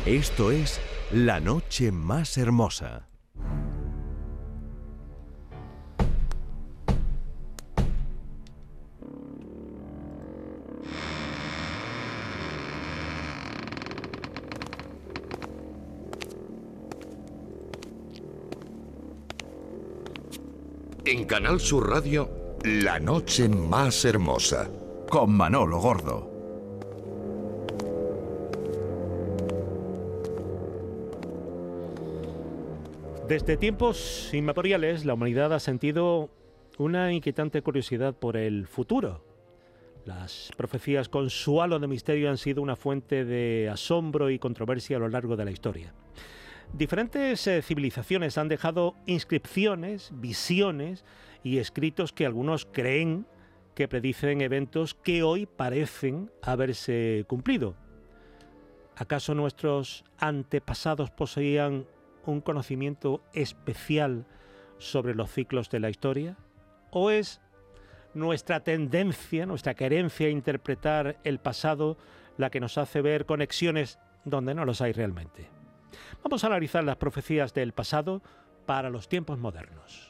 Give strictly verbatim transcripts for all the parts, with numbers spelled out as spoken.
Esto es La Noche Más Hermosa. En Canal Sur Radio, La Noche Más Hermosa. Con Manolo Gordo. Desde tiempos inmemoriales, la humanidad ha sentido una inquietante curiosidad por el futuro. Las profecías con su halo de misterio han sido una fuente de asombro y controversia a lo largo de la historia. Diferentes eh, civilizaciones han dejado inscripciones, visiones y escritos que algunos creen que predicen eventos que hoy parecen haberse cumplido. ¿Acaso nuestros antepasados poseían un conocimiento especial sobre los ciclos de la historia? ¿O es nuestra tendencia, nuestra querencia a interpretar el pasado la que nos hace ver conexiones donde no los hay realmente? Vamos a analizar las profecías del pasado para los tiempos modernos.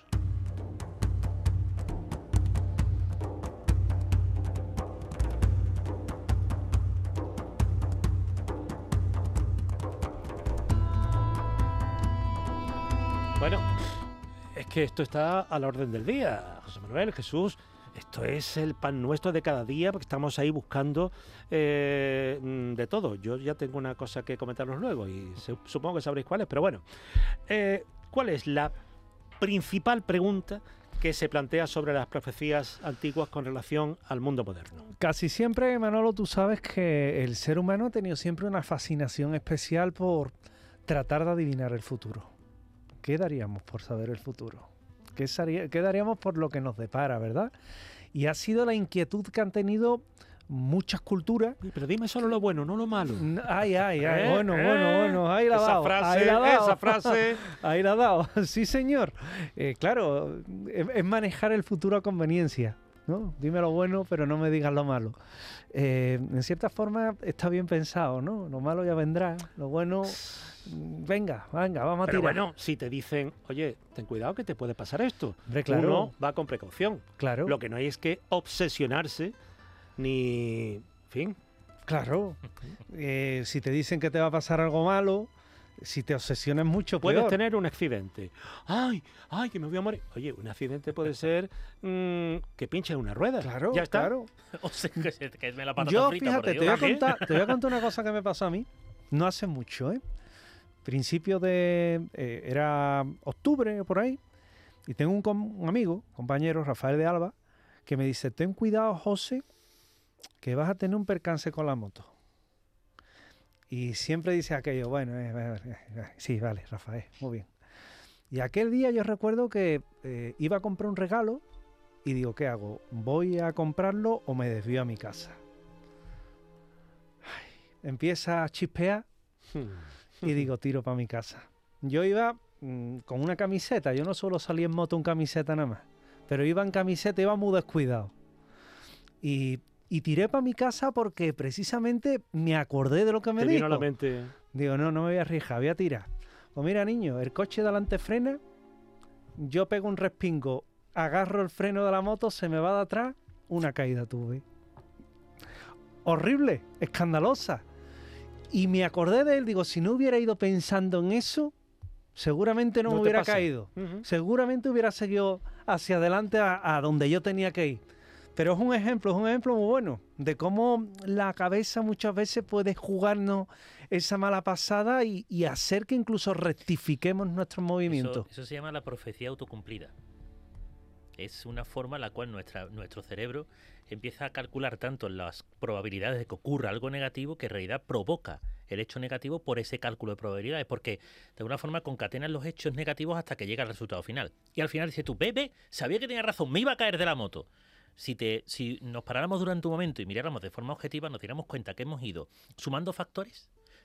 Bueno, es que esto está a la orden del día, José Manuel, Jesús. Esto es el pan nuestro de cada día, porque estamos ahí buscando eh, de todo. Yo ya tengo una cosa que comentaros luego y se, supongo que sabréis cuál es, pero bueno. Eh, ¿Cuál es la principal pregunta que se plantea sobre las profecías antiguas con relación al mundo moderno? Casi siempre, Manolo, tú sabes que el ser humano ha tenido siempre una fascinación especial por tratar de adivinar el futuro. ¿Qué daríamos por saber el futuro? ¿Qué, sería, ¿Qué daríamos por lo que nos depara, verdad? Y ha sido la inquietud que han tenido muchas culturas. Pero dime solo lo bueno, no lo malo. Ay, ay, ay. ¿Eh? Bueno, ¿Eh? bueno, bueno. Ahí la ha dado. Frase, ahí la ha dado. Esa frase. Ahí la ha dado. Sí, señor. Eh, claro, es, es manejar el futuro a conveniencia, ¿no? Dime lo bueno, pero no me digas lo malo. Eh, en cierta forma está bien pensado, ¿no? Lo malo ya vendrá. Lo bueno... Venga, venga, vamos a Pero tirar. bueno, si te dicen, oye, ten cuidado que te puede pasar esto. Hombre, claro. Uno va con precaución. Claro. Lo que no hay es que obsesionarse ni... En fin. Claro. Eh, si te dicen que te va a pasar algo malo, si te obsesionas mucho, puedes peor. tener un accidente. ¡Ay! ¡Ay, que me voy a morir! Oye, un accidente puede ser mmm, que pinches una rueda. Claro, ya está. claro. O sea, que, se- que es la patata Yo, frita, fíjate, por te voy, a Dios. contar, te voy a contar una cosa que me pasó a mí. No hace mucho, ¿eh? Principio de... Eh, era octubre, por ahí. Y tengo un, com- un amigo, compañero, Rafael de Alba, que me dice, ten cuidado, José, que vas a tener un percance con la moto. Y siempre dice aquello, bueno, eh, eh, eh, sí, vale, Rafael, muy bien. Y aquel día yo recuerdo que eh, iba a comprar un regalo y digo, ¿qué hago? ¿Voy a comprarlo o me desvío a mi casa? Ay, empieza a chispear y digo, tiro para mi casa. Yo iba mmm, con una camiseta, yo no suelo salir en moto en camiseta nada más, pero iba en camiseta, iba muy descuidado. Y... Y tiré para mi casa porque precisamente me acordé de lo que me Te dijo. vino a la mente... Digo, no, no me voy a arriesgar, voy a tirar. Pues mira, niño, el coche delante frena, yo pego un respingo, agarro el freno de la moto, se me va de atrás, una caída tuve. Horrible, escandalosa. Y me acordé de él, digo, si no hubiera ido pensando en eso, seguramente no, No me te hubiera pasa. caído. Uh-huh. Seguramente hubiera seguido hacia adelante a, a donde yo tenía que ir. Pero es un ejemplo, es un ejemplo muy bueno de cómo la cabeza muchas veces puede jugarnos esa mala pasada y, y hacer que incluso rectifiquemos nuestros movimientos. Eso, eso se llama la profecía autocumplida. Es una forma en la cual nuestra, nuestro cerebro empieza a calcular tanto las probabilidades de que ocurra algo negativo que en realidad provoca el hecho negativo por ese cálculo de probabilidades, porque de alguna forma concatenan los hechos negativos hasta que llega el resultado final. Y al final dice tú, bebé, sabía que tenía razón, me iba a caer de la moto. Si, te, si nos paráramos durante un momento y miráramos de forma objetiva, nos diéramos cuenta que hemos ido sumando factores,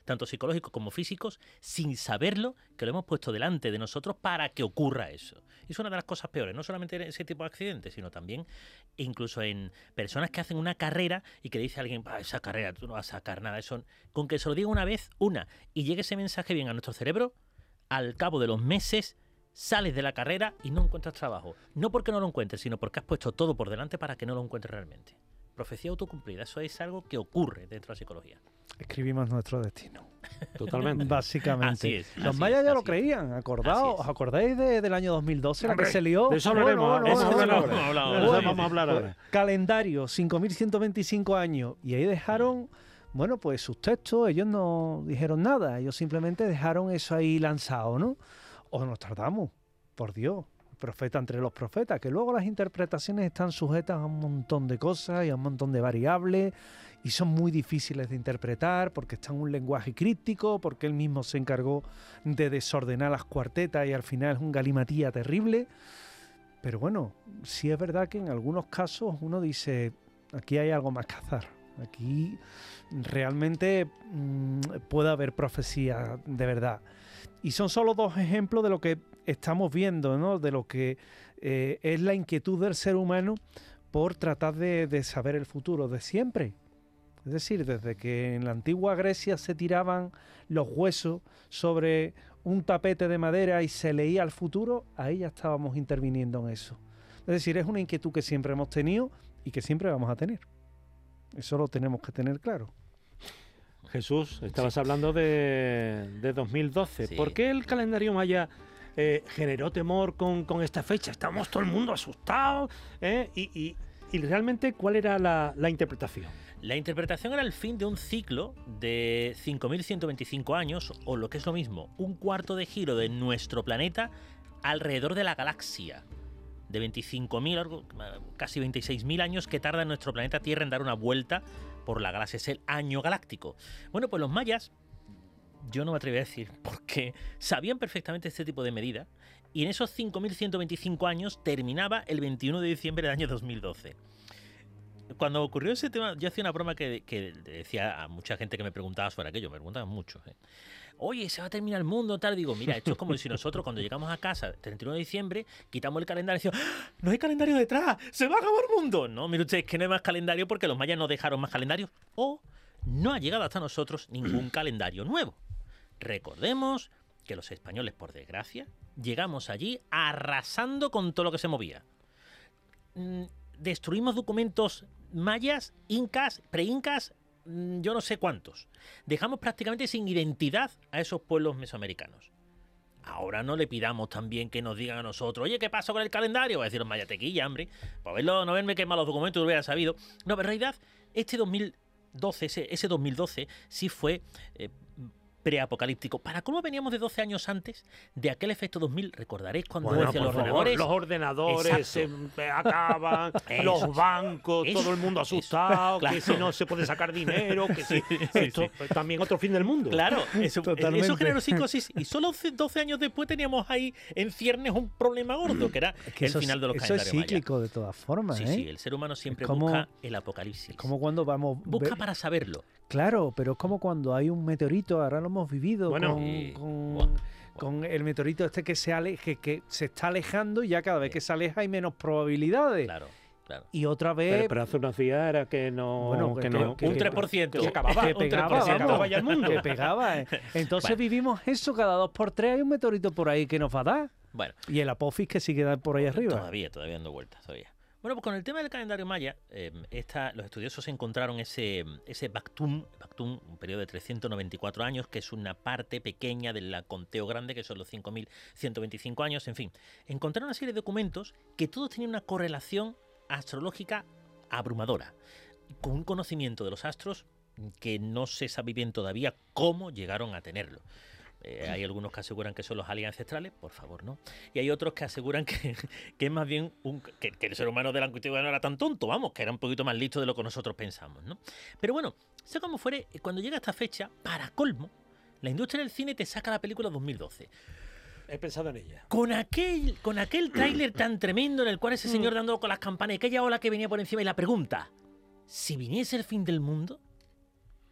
tanto psicológicos como físicos, sin saberlo, que lo hemos puesto delante de nosotros para que ocurra eso. Y es una de las cosas peores, no solamente en ese tipo de accidentes, sino también incluso en personas que hacen una carrera y que le dice a alguien, ah, esa carrera tú no vas a sacar nada. Eso, con que se lo diga una vez, una, y llegue ese mensaje bien a nuestro cerebro, al cabo de los meses sales de la carrera y no encuentras trabajo. No porque no lo encuentres, sino porque has puesto todo por delante para que no lo encuentres realmente. Profecía autocumplida, eso es algo que ocurre dentro de la psicología. Escribimos nuestro destino. Totalmente. Básicamente. Así es, Los así mayas es, ya lo así creían, acordaos, ¿os acordáis de, del año dos mil doce, la Hombre, que se lió? de eso hablaremos, Bueno, de eso bueno, hablaremos bueno. ahora. Vamos a hablar De eso ahora. vamos a hablar ahora. Calendario, cinco mil ciento veinticinco años. Y ahí dejaron, bueno, pues sus textos, ellos no dijeron nada, ellos simplemente dejaron eso ahí lanzado, ¿no? O nos tardamos, por Dios, profeta entre los profetas, que luego las interpretaciones están sujetas a un montón de cosas y a un montón de variables y son muy difíciles de interpretar porque está en un lenguaje críptico, porque él mismo se encargó de desordenar las cuartetas y al final es un galimatía terrible. Pero bueno, sí es verdad que en algunos casos uno dice, aquí hay algo más que azar. Aquí realmente mmm, puede haber profecía de verdad. Y son solo dos ejemplos de lo que estamos viendo, ¿no? De lo que eh, es la inquietud del ser humano por tratar de, de saber el futuro de siempre. Es decir, desde que en la antigua Grecia se tiraban los huesos sobre un tapete de madera y se leía el futuro, ahí ya estábamos interviniendo en eso. Es decir, es una inquietud que siempre hemos tenido y que siempre vamos a tener. Eso lo tenemos que tener claro. Jesús, estabas sí. hablando de, de dos mil doce. Sí. ¿Por qué el calendario maya eh, generó temor con, con esta fecha? Estamos todo el mundo asustado. ¿eh? Y, y, y realmente, ¿cuál era la, la interpretación? La interpretación era el fin de un ciclo de cinco mil ciento veinticinco años, o lo que es lo mismo, un cuarto de giro de nuestro planeta alrededor de la galaxia. De veinticinco mil, casi veintiséis mil años que tarda nuestro planeta Tierra en dar una vuelta por la galaxia. Es el año galáctico. Bueno, pues los mayas, yo no me atrevo a decir porque sabían perfectamente este tipo de medida, y en esos cinco mil ciento veinticinco años terminaba el veintiuno de diciembre del año dos mil doce. Cuando ocurrió ese tema, yo hacía una broma que, que decía a mucha gente que me preguntaba sobre aquello, me preguntaban mucho, ¿eh? Oye, se va a terminar el mundo, tal. Digo, mira, esto es como si nosotros cuando llegamos a casa, treinta y uno de diciembre, quitamos el calendario y decimos, ¡ah! No hay calendario detrás, se va a acabar el mundo. No, mire usted, es que no hay más calendario porque los mayas no dejaron más calendarios o no ha llegado hasta nosotros ningún calendario nuevo. Recordemos que los españoles, por desgracia, llegamos allí arrasando con todo lo que se movía. Destruimos documentos mayas, incas, pre-incas, yo no sé cuántos. Dejamos prácticamente sin identidad a esos pueblos mesoamericanos. Ahora no le pidamos también que nos digan a nosotros, oye, ¿qué pasa con el calendario? Va a decir, vaya tequilla, hombre, para verlo, no verme quemar los documentos, lo hubiera sabido. No, pero en realidad, este dos mil doce, ese, ese dos mil doce, sí fue eh, preapocalíptico. Para cómo veníamos de doce años antes de aquel efecto dos mil, recordaréis cuando bueno, decían los favor, ordenadores. Los ordenadores se acaban, los Eso, bancos, eso, todo el mundo asustado, claro. que si no se puede sacar dinero, que si Sí, esto sí. también otro fin del mundo. Claro, eso, Totalmente. eso generó psicosis y solo doce años después teníamos ahí en ciernes un problema gordo, que era Es que el eso final de los es, eso calendarios es cíclico de todas formas, mayas. ¿eh? Sí, sí, el ser humano siempre Es como- busca el apocalipsis. Es como cuando vamos... Busca ve- para saberlo. Claro, pero es como cuando hay un meteorito, ahora lo hemos vivido Bueno. con, Sí. con, Buah, buah. con el meteorito este que se, ale, que, que se está alejando y ya cada vez Sí. que se aleja hay menos probabilidades. Claro, claro. Y otra vez... Pero, pero hace unos días era que no... Bueno, que que- no que- Un tres por ciento. que se acababa, que un pegaba, tres por ciento, vamos, acababa ya el mundo. que pegaba. ¿eh? Entonces Bueno. vivimos eso, cada dos por tres hay un meteorito por ahí que nos va a dar. Bueno, Y el Apophis que sigue dar por ahí arriba. todavía, todavía dando vueltas, todavía. Bueno, pues con el tema del calendario maya, eh, esta, los estudiosos encontraron ese, ese Bactum, Bactum, un periodo de trescientos noventa y cuatro años, que es una parte pequeña del conteo grande, que son los cinco mil ciento veinticinco años, en fin. Encontraron una serie de documentos que todos tenían una correlación astrológica abrumadora, con un conocimiento de los astros que no se sabe bien todavía cómo llegaron a tenerlo. Eh, hay algunos que aseguran que son los aliens ancestrales, por favor, ¿no? Y hay otros que aseguran que, que es más bien un, que, que el ser humano de la antigüedad no era tan tonto, vamos, que era un poquito más listo de lo que nosotros pensamos, ¿no? Pero bueno, sea como fuere, cuando llega esta fecha, para colmo, la industria del cine te saca la película dos mil doce. He pensado en ella. Con aquel, con aquel tráiler tan tremendo en el cual ese señor dando con las campanas y aquella ola que venía por encima y la pregunta, ¿si viniese el fin del mundo?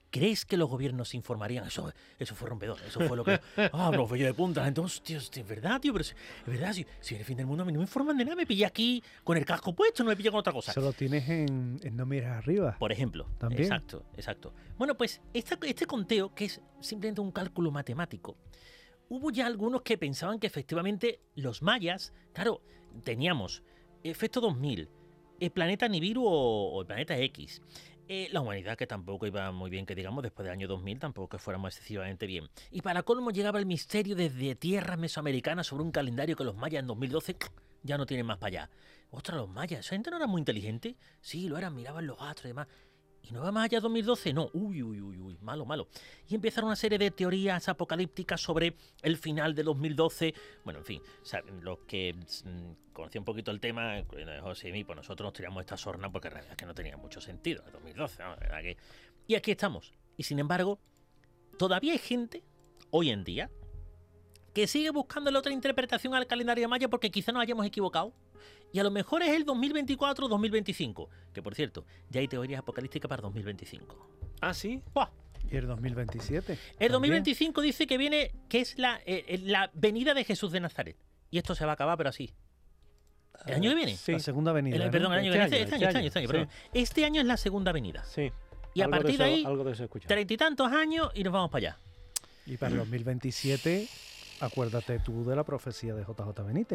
¿Crees que los gobiernos se informarían? Eso, eso fue rompedor, eso fue lo que... Ah, los vellos de punta. Entonces, tío, es verdad, tío, pero es verdad, si, si en el fin del mundo a mí no me informan de nada, me pilla aquí con el casco puesto, no me pilla con otra cosa. Eso lo tienes en, en No Mires Arriba. Por ejemplo. También. Exacto, exacto. Bueno, pues esta, este conteo, que es simplemente un cálculo matemático, hubo ya algunos que pensaban que efectivamente los mayas, claro, teníamos Efecto dos mil, el planeta Nibiru o, o el planeta X, eh, la humanidad que tampoco iba muy bien, que digamos, después del año dos mil tampoco que fuéramos excesivamente bien. Y para colmo llegaba el misterio desde tierras mesoamericanas sobre un calendario que los mayas en dos mil doce ya no tienen más para allá. Ostras, los mayas, ¿esa gente no era muy inteligente? Sí, lo eran, miraban los astros y demás. ¿Y no va más allá dos mil doce? No. Uy, uy, uy, uy, malo, malo. Y empezaron una serie de teorías apocalípticas sobre el final de dos mil doce. Bueno, en fin, o sea, los que mmm, conocían un poquito el tema, José y mí, pues nosotros nos tiramos esta sorna porque en realidad es que no tenía mucho sentido, el dos mil doce, ¿no? ¿Verdad que? Y aquí estamos. Y sin embargo, todavía hay gente, hoy en día, que sigue buscando la otra interpretación al calendario maya porque quizá nos hayamos equivocado. Y a lo mejor es el dos mil veinticuatro o dos mil veinticinco. Que por cierto, ya hay teorías apocalípticas para dos mil veinticinco. ¿Ah, sí? ¡Buah! ¿Y el dos mil veintisiete? El dos mil veinticinco dice que viene, que es la, eh, la venida de Jesús de Nazaret. Y esto se va a acabar, pero así. ¿El año que viene? Sí. La segunda venida. El, ¿no? perdón, el año que Este viene. año, Este año, este este año, este año, perdón. sí. Este año es la segunda venida. Sí. Y a Algo partir de, de eso, ahí, algo de eso he escuchado. treinta y tantos años y nos vamos para allá. Y para el dos mil veintisiete, acuérdate tú de la profecía de J J Benítez.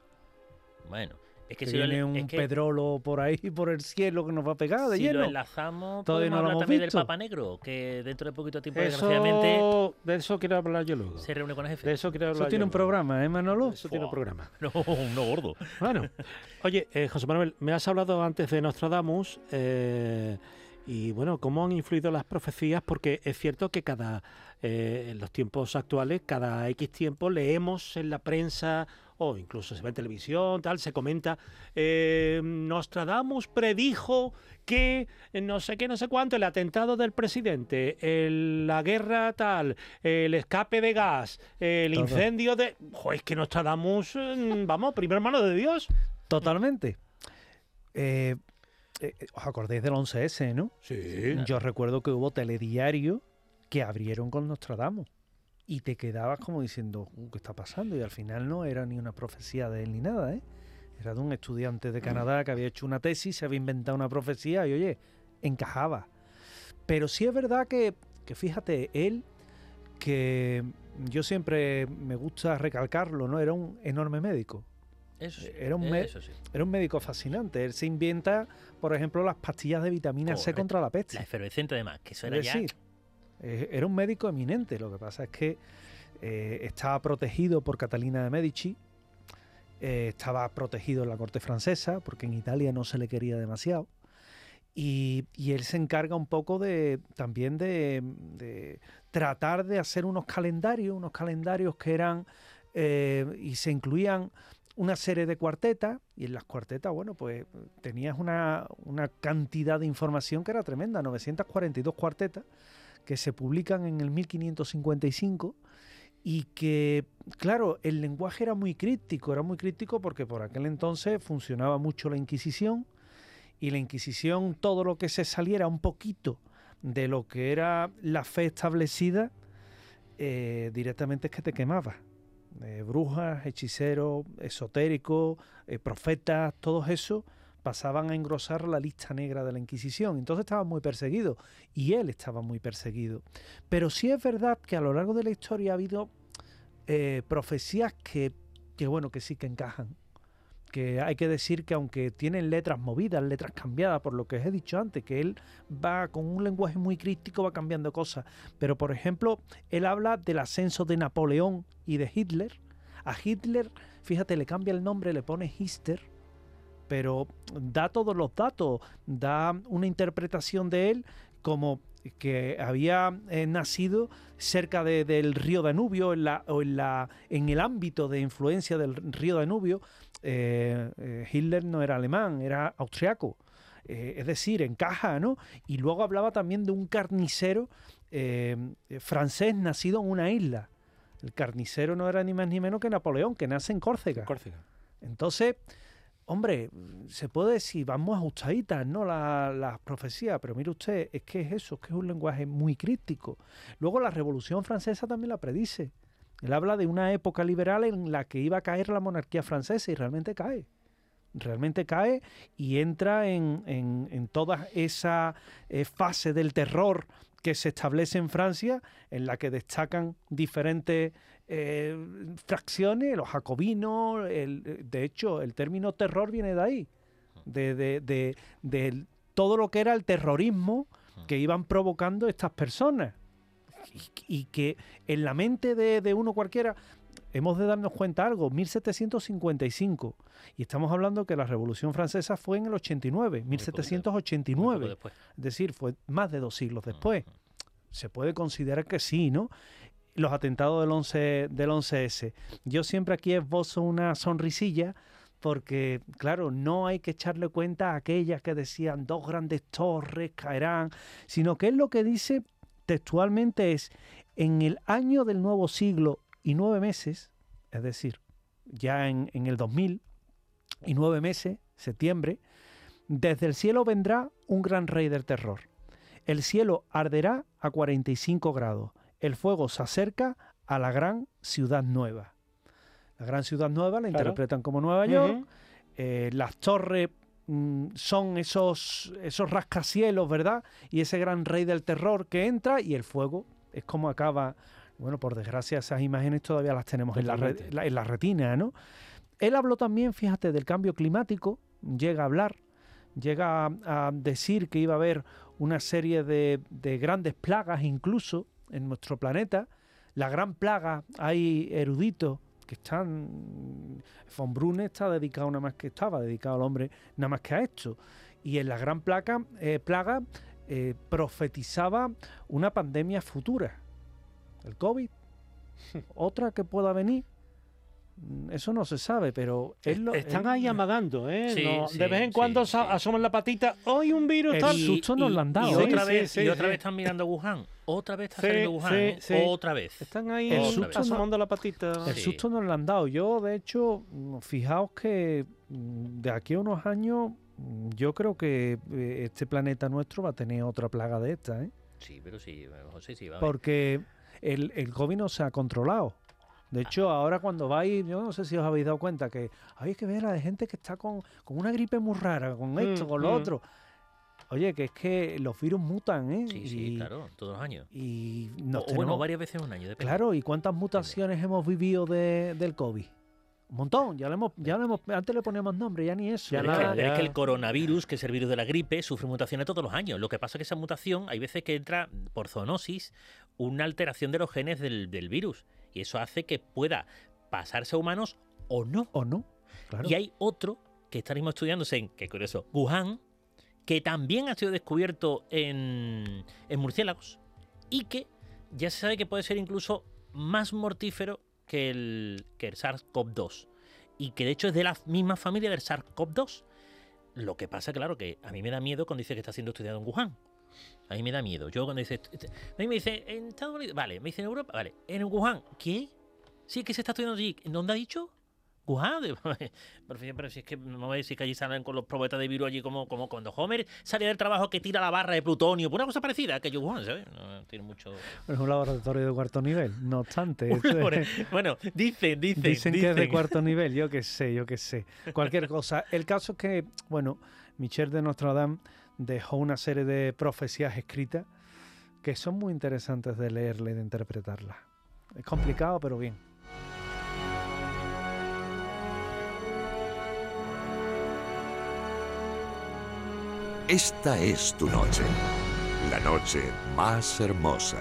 Bueno, es que, Que si viene lo, un es que pedrolo por ahí, por el cielo, que nos va a pegar de si lleno. lo enlazamos, Todavía podemos no lo hablar hemos también visto. del Papa Negro, que dentro de poquito tiempo, desgraciadamente, Eso, de eso quiero hablar yo luego. se reúne con el jefe. De eso quiero hablar Eso tiene yo un luego. programa, ¿eh, Manolo? Eso tiene un programa. No, no gordo. Bueno, oye, eh, José Manuel, me has hablado antes de Nostradamus eh, y bueno, cómo han influido las profecías, porque es cierto que cada, eh, en los tiempos actuales, cada X tiempo leemos en la prensa o incluso se ve en televisión, tal, se comenta, eh, Nostradamus predijo que no sé qué, no sé cuánto, el atentado del presidente, el- la guerra tal, el escape de gas, el Todo. incendio de... Joder, es que Nostradamus, eh, vamos, primer mano de Dios. Totalmente. Eh, eh, ¿Os acordáis del once ese, no? Sí. Yo recuerdo que hubo telediarios que abrieron con Nostradamus. Y te quedabas como diciendo, uh, ¿qué está pasando? Y al final no era ni una profecía de él ni nada, ¿eh? Era de un estudiante de Canadá que había hecho una tesis, se había inventado una profecía y, oye, encajaba. Pero sí es verdad que, que fíjate, él, que yo siempre me gusta recalcarlo, ¿no? Era un enorme médico. Eso sí, Era un me- eso sí. Era un médico fascinante. Él se inventa, por ejemplo, las pastillas de vitamina C Correcto. contra la peste. La efervescente además, que eso Es era ya... decir, eh, era un médico eminente. Lo que pasa es que eh, estaba protegido por Catalina de Medici, eh, estaba protegido en la corte francesa, porque en Italia no se le quería demasiado. Y, y él se encarga un poco de también de, de tratar de hacer unos calendarios, unos calendarios que eran eh, y se incluían una serie de cuartetas, y en las cuartetas, bueno, pues tenías una, una cantidad de información que era tremenda, novecientas cuarenta y dos cuartetas que se publican en el mil quinientos cincuenta y cinco y que, claro, el lenguaje era muy críptico, era muy críptico porque por aquel entonces funcionaba mucho la Inquisición, y la Inquisición, todo lo que se saliera un poquito de lo que era la fe establecida, eh, directamente es que te quemaba. Eh, brujas, hechiceros, esotéricos, eh, profetas, todos esos pasaban a engrosar la lista negra de la Inquisición. Entonces estaban muy perseguidos, y él estaba muy perseguido. Pero sí es verdad que a lo largo de la historia ha habido eh, profecías que, que, bueno, que sí que encajan. Que hay que decir que aunque tienen letras movidas, letras cambiadas, por lo que os he dicho antes, que él va con un lenguaje muy críptico, va cambiando cosas. Pero, por ejemplo, él habla del ascenso de Napoleón y de Hitler. A Hitler, fíjate, le cambia el nombre, le pone Hister, pero da todos los datos, da una interpretación de él como que había eh, nacido cerca de, del río Danubio, en, la, o en, la, en el ámbito de influencia del río Danubio. Eh, eh, Hitler no era alemán, era austriaco, eh, es decir, encaja, ¿no? Y luego hablaba también de un carnicero eh, francés nacido en una isla. El carnicero no era ni más ni menos que Napoleón, que nace en Córcega. Córcega. Entonces, hombre, se puede decir, vamos ajustaditas, ¿no? Las la profecías, pero mire usted, es que es eso, es que es un lenguaje muy críptico. Luego la Revolución Francesa también la predice. Él habla de una época liberal en la que iba a caer la monarquía francesa y realmente cae. Realmente cae y entra en, en, en toda esa eh, fase del terror que se establece en Francia, en la que destacan diferentes eh, fracciones, los jacobinos. El, de hecho, el término terror viene de ahí, de, de, de, de todo lo que era el terrorismo que iban provocando estas personas. Y, y que en la mente de, de uno cualquiera, hemos de darnos cuenta algo, mil setecientos cincuenta y cinco, y estamos hablando que la Revolución Francesa fue en el ochenta y nueve, mil setecientos ochenta y nueve, es decir, fue más de dos siglos después. Uh-huh. Se puede considerar que sí, ¿no? Los atentados del once, del once ese. Yo siempre aquí esbozo una sonrisilla porque, claro, no hay que echarle cuenta a aquellas que decían dos grandes torres caerán, sino que es lo que dice textualmente es, en el año del nuevo siglo y nueve meses, es decir, ya en, en el dos mil y nueve meses, septiembre, desde el cielo vendrá un gran rey del terror. El cielo arderá a cuarenta y cinco grados. El fuego se acerca a la gran ciudad nueva. La gran ciudad nueva la claro. interpretan como Nueva York. Uh-huh. Eh, las torres mm, son esos, esos rascacielos, ¿verdad? Y ese gran rey del terror que entra y el fuego es como acaba. Bueno, por desgracia esas imágenes todavía las tenemos en la, re, la, en la retina, ¿no? Él habló también, fíjate, del cambio climático. Llega a hablar, llega a, a decir que iba a haber una serie de, de grandes plagas incluso en nuestro planeta. La gran plaga, hay eruditos que están... Von Brunn está dedicado nada más que estaba dedicado al hombre nada más que a esto. Y en la gran plaga, eh, plaga eh, profetizaba una pandemia futura. El COVID, otra que pueda venir. Eso no se sabe, pero... Es lo, Están es, ahí amagando, ¿eh? Sí, no, sí, de vez en cuando sí, sí. asoman la patita. ¡Hoy un virus! El tal! susto nos lo han dado. Y, ¿eh? otra Sí, vez, sí, y sí, otra sí. vez están mirando Wuhan. Otra vez está Sí, saliendo Wuhan, sí, ¿eh? sí. Otra vez. Están ahí El el susto asomando la patita. El Sí. susto nos lo han dado. Yo, de hecho, fijaos que de aquí a unos años yo creo que este planeta nuestro va a tener otra plaga de esta, ¿eh? Sí, pero sí, José, sí, va a ver. Porque el, el COVID no se ha controlado. De hecho, ahora cuando vais, yo no sé si os habéis dado cuenta que hay que ver a la gente que está con, con una gripe muy rara, con esto, Mm, con lo mm. otro. Oye, que es que los virus mutan, ¿eh? Sí, sí, y, claro, todos los años. Y O, nos o tenemos... bueno, varias veces en un año, depende. Claro, ¿y cuántas mutaciones hemos vivido de, del COVID? Un montón, ya le hemos, ya le hemos, antes le poníamos nombre, ya ni eso. Ya Pero ya- es, nada, que, pero es ya. que el coronavirus, que es el virus de la gripe, sufre mutaciones todos los años. Lo que pasa es que esa mutación, hay veces que entra por zoonosis una alteración de los genes del, del virus. Y eso hace que pueda pasarse a humanos o no. ¿O no? Claro. Y hay otro que está mismo estudiándose en, qué curioso, Wuhan, que también ha sido descubierto en, en murciélagos y que ya se sabe que puede ser incluso más mortífero que el, que el SARS-CoV dos. Y que de hecho es de la misma familia del SARS-CoV dos. Lo que pasa, claro, que a mí me da miedo cuando dice que está siendo estudiado en Wuhan. A mí me da miedo. Yo cuando dice... A mí me dice, en Estados Unidos... Vale, me dice en Europa... Vale, en Wuhan... ¿Qué? Sí, que se está estudiando allí. ¿Dónde ha dicho? Wuhan. Pero si es que no me decís que allí salen con los probetas de virus allí como, como cuando Homer salía del trabajo que tira la barra de plutonio. Una cosa parecida que yo Wuhan, ¿sabes? No tiene mucho... Es un laboratorio de cuarto nivel. No obstante, esto es- Bueno, dicen, dicen, dicen que es de dicen. cuarto nivel. Yo qué sé, yo qué sé. Cualquier cosa. El caso es que, bueno, Michel de Notre Dame dejó una serie de profecías escritas que son muy interesantes de leerla y de interpretarlas. Es complicado, pero bien. Esta es tu noche. La noche más hermosa.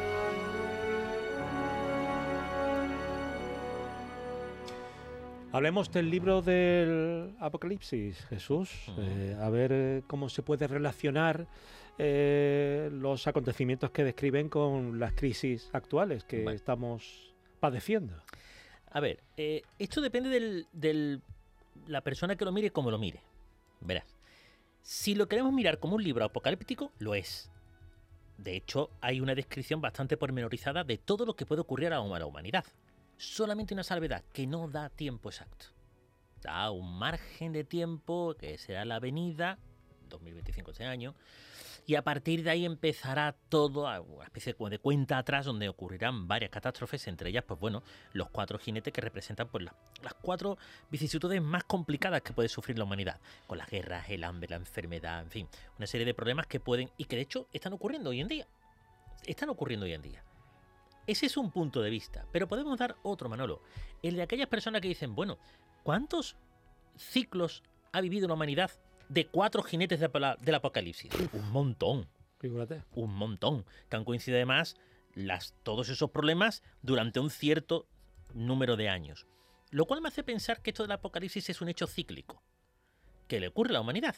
Hablemos del libro del Apocalipsis, Jesús. Ujú. Eh, a ver eh, cómo se puede relacionar eh, los acontecimientos que describen con las crisis actuales que Vale. estamos padeciendo. A ver, eh, esto depende del, del la persona que lo mire y cómo lo mire. Verás. Si lo queremos mirar como un libro apocalíptico, lo es. De hecho, hay una descripción bastante pormenorizada de todo lo que puede ocurrir a la humanidad. Solamente una salvedad, que no da tiempo exacto. da un margen de tiempo que será la venida, dos mil veinticinco este año, y a partir de ahí empezará todo a una especie de cuenta atrás donde ocurrirán varias catástrofes, entre ellas, pues bueno, los cuatro jinetes que representan pues, la, las cuatro vicisitudes más complicadas que puede sufrir la humanidad, con las guerras, el hambre, la enfermedad, en fin, una serie de problemas que pueden, y que de hecho están ocurriendo hoy en día, están ocurriendo hoy en día. Ese es un punto de vista, pero podemos dar otro, Manolo, el de aquellas personas que dicen, bueno, ¿cuántos ciclos ha vivido la humanidad de cuatro jinetes de la, del apocalipsis? Un montón. Fíjate. Un montón. Que han coincidido además las, todos esos problemas durante un cierto número de años. Lo cual me hace pensar que esto del apocalipsis es un hecho cíclico que le ocurre a la humanidad.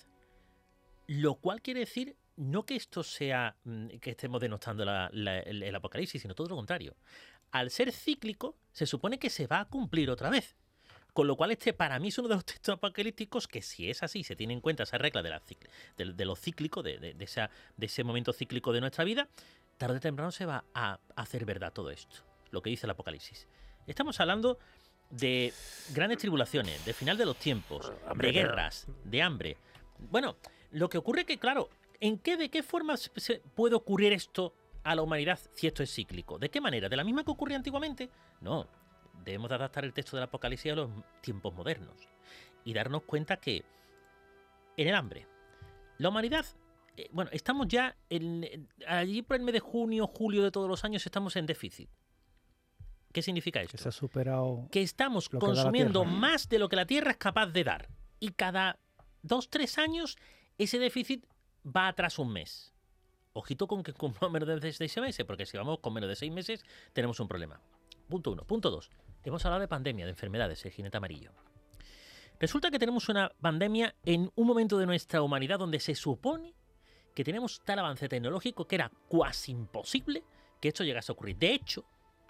Lo cual quiere decir no que esto sea que estemos denostando la, la, el, el apocalipsis, sino todo lo contrario. Al ser cíclico, se supone que se va a cumplir otra vez. Con lo cual este para mí es uno de los textos apocalípticos que, si es así, se tiene en cuenta esa regla de, la, de, de lo cíclico, de, de, de, esa, de ese momento cíclico de nuestra vida, tarde o temprano se va a hacer verdad todo esto, lo que dice el Apocalipsis. Estamos hablando de grandes tribulaciones, de final de los tiempos, de guerras, de hambre. Bueno, lo que ocurre es que, claro, ¿en qué, de qué forma se puede ocurrir esto a la humanidad si esto es cíclico? ¿De qué manera? ¿De la misma que ocurría antiguamente? No. Debemos de adaptar el texto del Apocalipsis a los tiempos modernos y darnos cuenta que en el hambre, la humanidad, eh, bueno, estamos ya en, allí por el mes de junio, julio de todos los años estamos en déficit. ¿Qué significa esto? Que se ha superado. Que estamos consumiendo más de lo que la Tierra es capaz de dar y cada dos, tres años ese déficit va atrás un mes. Ojito con que cumpla menos de seis meses, porque si vamos con menos de seis meses tenemos un problema. Punto uno. Punto dos. Hemos hablado de pandemia, de enfermedades, el jinete amarillo. Resulta que tenemos una pandemia en un momento de nuestra humanidad donde se supone que tenemos tal avance tecnológico que era cuasi imposible que esto llegase a ocurrir. De hecho,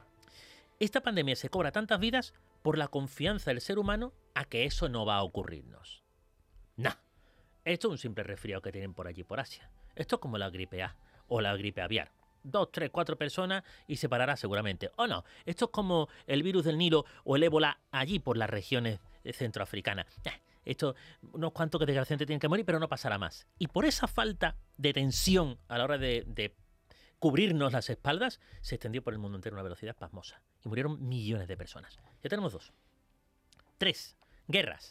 esta pandemia se cobra tantas vidas por la confianza del ser humano a que eso no va a ocurrirnos. Nah, esto es un simple resfriado que tienen por allí por Asia. Esto es como la gripe A o la gripe aviar. Dos, tres, cuatro personas y se parará seguramente. O no, esto es como el virus del Nilo o el ébola allí por las regiones centroafricanas. Eh, esto, unos cuantos que desgraciadamente tienen que morir, pero no pasará más. Y por esa falta de tensión a la hora de, de cubrirnos las espaldas, se extendió por el mundo entero a una velocidad pasmosa. Y murieron millones de personas. Ya tenemos dos. Tres, guerras.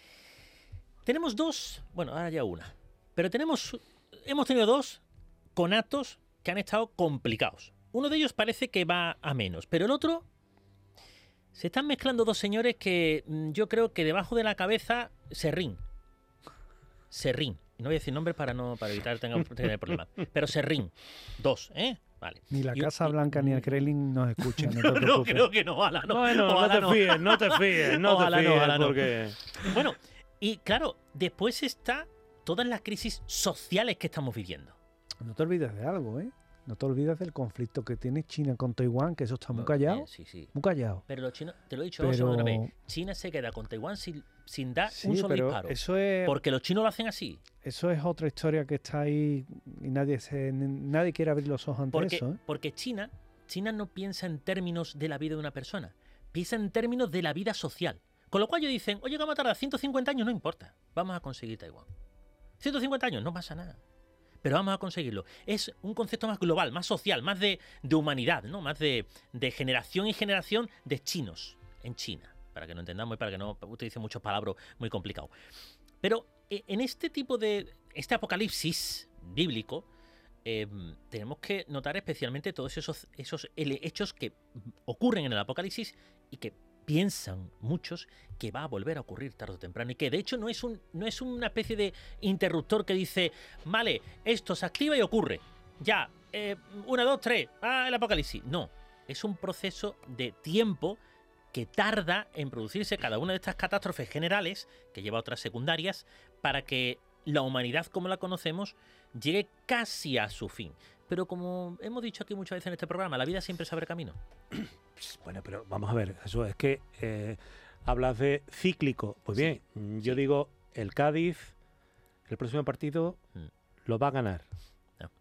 Tenemos dos, bueno, ahora ya una. Pero tenemos, hemos tenido dos conatos que han estado complicados. Uno de ellos parece que va a menos, pero el otro... Se están mezclando dos señores que mmm, yo creo que debajo de la cabeza Serrín. Serrín. Y no voy a decir nombres para no para evitar tener, tener problemas. Pero Serrín. Dos, ¿eh? Vale. Ni la y, Casa y, Blanca y, ni el Kremlin nos escuchan. No, no, no creo que no. Ojalá no. Bueno, ojalá no te fíes, no te fíes. No ojalá te fíes, no, ojalá no. Porque... Bueno, y claro, después está todas las crisis sociales que estamos viviendo. No te olvides de algo, ¿eh? No te olvides del conflicto que tiene China con Taiwán, que eso está muy callado. Eh, sí, sí. Muy callado. Pero los chinos, te lo he dicho pero... otra vez, China se queda con Taiwán sin, sin dar sí, un solo pero disparo. Eso es, porque los chinos lo hacen así. Eso es otra historia que está ahí y nadie se, nadie quiere abrir los ojos ante porque, eso. ¿eh? Porque China, China no piensa en términos de la vida de una persona, piensa en términos de la vida social. Con lo cual ellos dicen, oye, vamos a tardar ciento cincuenta años, no importa, vamos a conseguir Taiwán. ciento cincuenta años, no pasa nada. Pero vamos a conseguirlo. Es un concepto más global, más social, más de, de humanidad, ¿no? Más de, de generación y generación de chinos en China. Para que no entendamos y para que no utilicen muchos palabras muy complicados. Pero en este tipo de... Este apocalipsis bíblico, eh, tenemos que notar especialmente todos esos, esos hechos que ocurren en el apocalipsis y que piensan muchos que va a volver a ocurrir tarde o temprano y que de hecho no es, un, no es una especie de interruptor que dice, vale, esto se activa y ocurre, ya, eh, una, dos, tres, ah, el apocalipsis. No, es un proceso de tiempo que tarda en producirse cada una de estas catástrofes generales, que lleva a otras secundarias, para que la humanidad como la conocemos llegue casi a su fin. Pero como hemos dicho aquí muchas veces en este programa, la vida siempre se abre camino. Bueno, pero vamos a ver, eso es que eh, hablas de cíclico. Pues bien, sí, yo sí. digo, el Cádiz, el próximo partido, mm. lo va a ganar. No.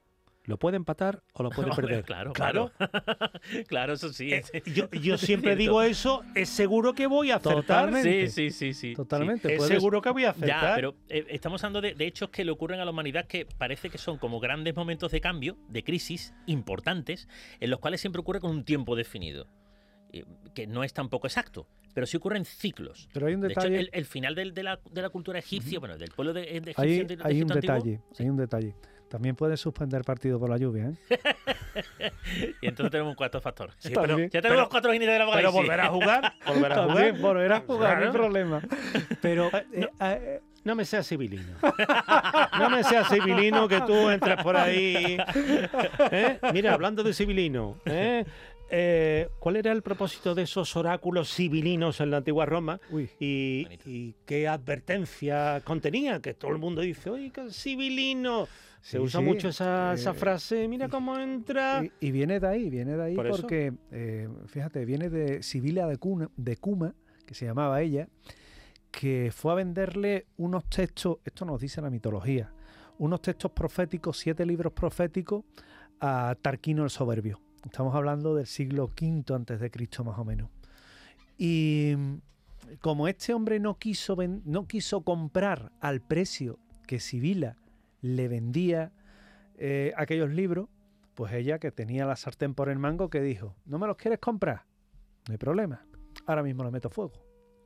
lo puede empatar o lo puede Hombre, perder. claro, claro. Claro, eso sí. Eh, es- yo, yo siempre cierto. digo eso, es seguro que voy a acertar. Totalmente. Sí, sí, sí, sí. Totalmente. Es puedes- seguro que voy a Sí. acertar. Ya, pero eh, estamos hablando de, de hechos que le ocurren a la humanidad que parece que son como grandes momentos de cambio, de crisis importantes, en los cuales siempre ocurre con un tiempo definido, eh, que no es tampoco exacto, pero sí ocurren ciclos. Pero hay un De hecho, detalle. el, el final del- de, la, de la cultura egipcia, bueno, del pueblo de, de egipcio Hay, de- de hay un Egipto antiguo, detalle, sí. hay un detalle. También puedes suspender partido por la lluvia, ¿eh? Y entonces tenemos un cuarto factor. Sí, pero, También. Ya tenemos pero- los cuatro jinetes de la pero Apocalipsis. volver a jugar, volver a También, jugar. volver a jugar, no hay Claro. problema. Pero Eh, eh, no. eh, No me seas civilino. No me seas civilino que tú entras por ahí. ¿Eh? Mira, hablando de civilino, ¿eh? Eh, ¿cuál era el propósito de esos oráculos civilinos en la antigua Roma? uy, Y, Bonito. y qué advertencia contenía, que todo el mundo dice, oye, qué civilino. Se Sí, usa sí, mucho esa, esa eh, frase, mira cómo entra. y, y viene de ahí, viene de ahí ¿Por eso? porque, eh, fíjate, viene de Sibila de Cuna, de Cuma, que se llamaba ella, que fue a venderle unos textos, esto nos dice la mitología, unos textos proféticos, siete libros proféticos a Tarquino el Soberbio. Estamos hablando del siglo quinto antes de Cristo más o menos. Y mm, como este hombre no quiso, ven- no quiso comprar al precio que Sibila le vendía eh, aquellos libros, pues ella, que tenía la sartén por el mango, que dijo, ¿no me los quieres comprar? No hay problema, ahora mismo le meto fuego.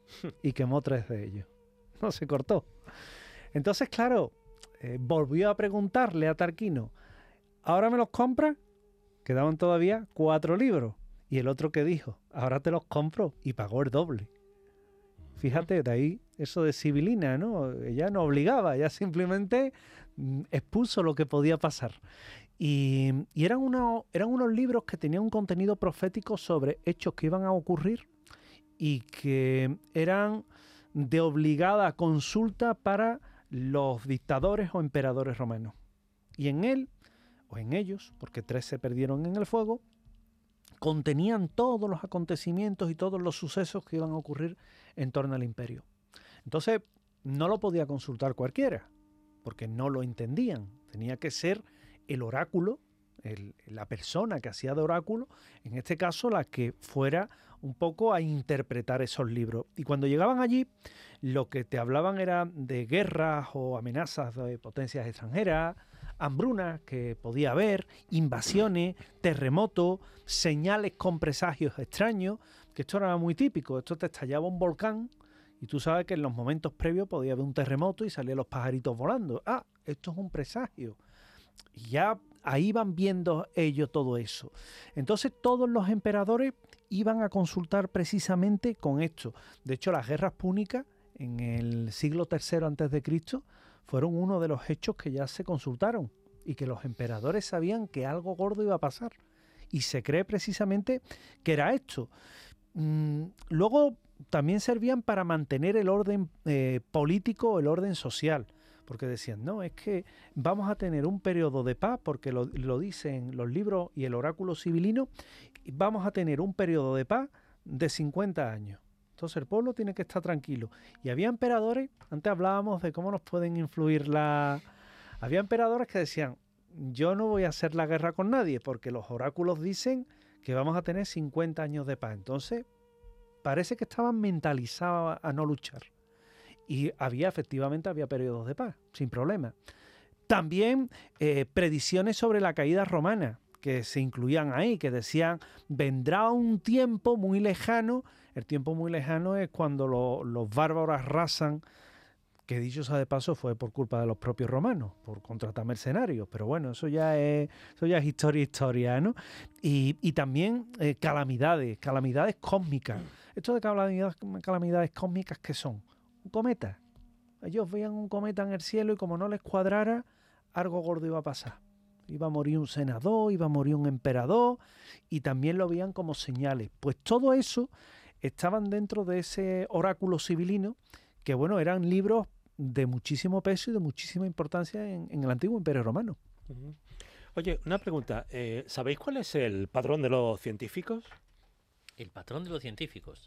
Y quemó tres de ellos. No se cortó. Entonces, claro, eh, volvió a preguntarle a Tarquino, ¿ahora me los compras? Quedaban todavía cuatro libros. Y el otro que dijo, ahora te los compro, y pagó el doble. Fíjate, de ahí eso de Sibilina, ¿no? Ella no obligaba, ella simplemente mm, expuso lo que podía pasar. Y, y eran, unos, eran unos libros que tenían un contenido profético sobre hechos que iban a ocurrir y que eran de obligada consulta para los dictadores o emperadores romanos. Y en él, o en ellos, porque tres se perdieron en el fuego, contenían todos los acontecimientos y todos los sucesos que iban a ocurrir en torno al imperio. Entonces, no lo podía consultar cualquiera, porque no lo entendían. Tenía que ser el oráculo, el- la persona que hacía de oráculo, en este caso la que fuera un poco a interpretar esos libros. Y cuando llegaban allí, lo que te hablaban era de guerras o amenazas de potencias extranjeras, hambrunas que podía haber, invasiones, terremotos, señales con presagios extraños, que esto era muy típico. Esto te estallaba un volcán y tú sabes que en los momentos previos podía haber un terremoto y salían los pajaritos volando. Ah, esto es un presagio. Y ya ahí van viendo ellos todo eso. Entonces todos los emperadores iban a consultar precisamente con esto. De hecho, las guerras púnicas en el siglo tercero antes de Cristo fueron uno de los hechos que ya se consultaron y que los emperadores sabían que algo gordo iba a pasar. Y se cree precisamente que era esto. Mm, luego también servían para mantener el orden eh, político, el orden social. Porque decían, no, es que vamos a tener un periodo de paz, porque lo, lo dicen los libros y el oráculo sibilino, y vamos a tener un periodo de paz de cincuenta años. Entonces el pueblo tiene que estar tranquilo. Y había emperadores, antes hablábamos de cómo nos pueden influir la... Había emperadores que decían, yo no voy a hacer la guerra con nadie, porque los oráculos dicen que vamos a tener cincuenta años de paz. Entonces parece que estaban mentalizados a, a no luchar. Y había, efectivamente, había periodos de paz, sin problema. También eh, predicciones sobre la caída romana, que se incluían ahí, que decían, vendrá un tiempo muy lejano. El tiempo muy lejano es cuando lo, los bárbaros arrasan, que dicho sea de paso fue por culpa de los propios romanos, por contratar mercenarios. Pero bueno, eso ya es, eso ya es historia, historia, ¿no? Y, y también eh, calamidades, calamidades cósmicas. Esto de calamidades, calamidades cósmicas, ¿qué son? Un cometa. Ellos veían un cometa en el cielo y como no les cuadrara, algo gordo iba a pasar. Iba a morir un senador, iba a morir un emperador, y también lo veían como señales. Pues todo eso estaban dentro de ese oráculo sibilino, que bueno, eran libros de muchísimo peso y de muchísima importancia en, en el antiguo Imperio Romano. Ujú. Oye, una pregunta. eh, ¿Sabéis cuál es el patrón de los científicos? El patrón de los científicos.